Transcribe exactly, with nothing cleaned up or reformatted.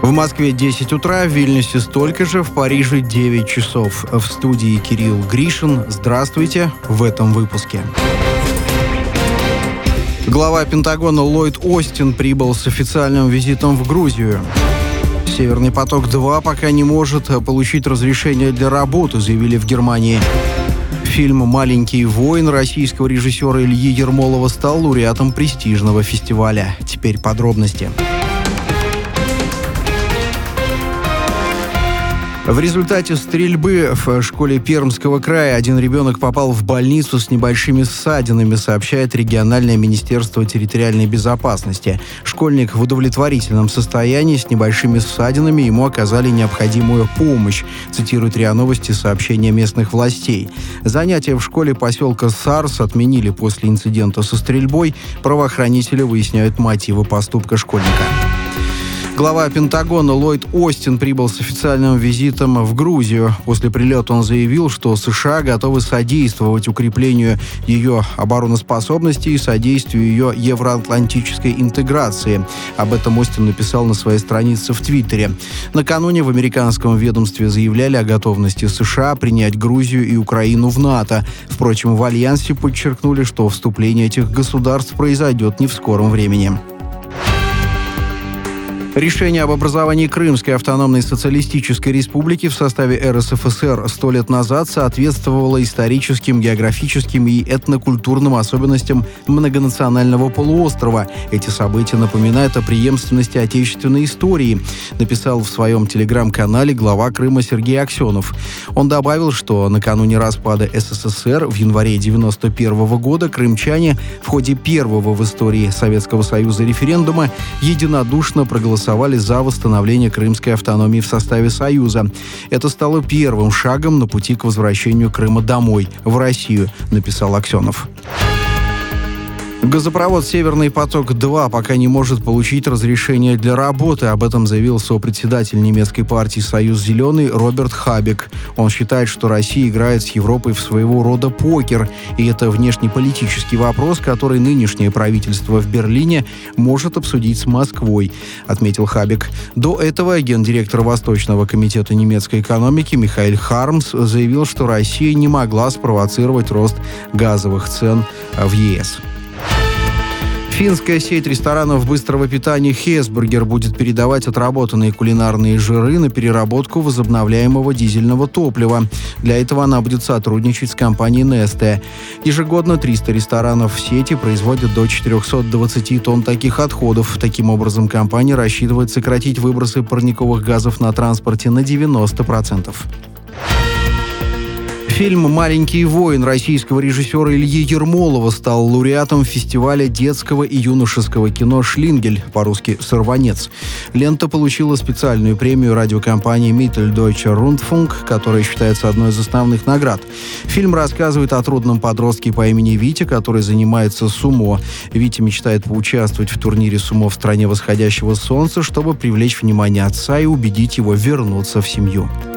В Москве десять утра, в Вильнюсе столько же, в Париже девять часов. В студии Кирилл Гришин. Здравствуйте в этом выпуске. Глава Пентагона Ллойд Остин прибыл с официальным визитом в Грузию. «Северный поток-два пока не может получить разрешение для работы», заявили в Германии. Фильм «Маленький воин» российского режиссера Ильи Ермолова стал лауреатом престижного фестиваля. Теперь подробности. В результате стрельбы в школе Пермского края один ребенок попал в больницу с небольшими ссадинами, сообщает региональное министерство территориальной безопасности. Школьник в удовлетворительном состоянии с небольшими ссадинами, ему оказали необходимую помощь, цитирует РИА Новости сообщения местных властей. Занятия в школе поселка Сарс отменили после инцидента со стрельбой. Правоохранители выясняют мотивы поступка школьника. Глава Пентагона Ллойд Остин прибыл с официальным визитом в Грузию. После прилета он заявил, что США готовы содействовать укреплению ее обороноспособности и содействию ее евроатлантической интеграции. Об этом Остин написал на своей странице в Твиттере. Накануне в американском ведомстве заявляли о готовности США принять Грузию и Украину в НАТО. Впрочем, в альянсе подчеркнули, что вступление этих государств произойдет не в скором времени. Решение об образовании Крымской автономной социалистической республики в составе эр эс эф эс эр сто лет назад соответствовало историческим, географическим и этнокультурным особенностям многонационального полуострова. Эти события напоминают о преемственности отечественной истории, написал в своем телеграм-канале глава Крыма Сергей Аксенов. Он добавил, что накануне распада эс эс эс эр в январе девяносто первого года крымчане в ходе первого в истории Советского Союза референдума единодушно проголосовали за восстановление крымской автономии в составе Союза. Это стало первым шагом на пути к возвращению Крыма домой, в Россию, написал Аксенов. Газопровод «Северный поток-два» пока не может получить разрешение для работы. Об этом заявил сопредседатель немецкой партии «Союз Зеленый» Роберт Хабек. Он считает, что Россия играет с Европой в своего рода покер, и это внешнеполитический вопрос, который нынешнее правительство в Берлине может обсудить с Москвой, отметил Хабек. До этого гендиректор Восточного комитета немецкой экономики Михаэль Хармс заявил, что Россия не могла спровоцировать рост газовых цен в е эс. Финская сеть ресторанов быстрого питания «Хесбургер» будет передавать отработанные кулинарные жиры на переработку возобновляемого дизельного топлива. Для этого она будет сотрудничать с компанией Neste. Ежегодно триста ресторанов в сети производят до четыреста двадцать тонн таких отходов. Таким образом, компания рассчитывает сократить выбросы парниковых газов на транспорте на девяносто процентов. Фильм «Маленький воин» российского режиссера Ильи Ермолова стал лауреатом фестиваля детского и юношеского кино «Шлингель», по-русски «Сорванец». Лента получила специальную премию радиокомпании Mitteldeutscher Rundfunk, которая считается одной из основных наград. Фильм рассказывает о трудном подростке по имени Витя, который занимается сумо. Витя мечтает поучаствовать в турнире сумо в стране восходящего солнца, чтобы привлечь внимание отца и убедить его вернуться в семью.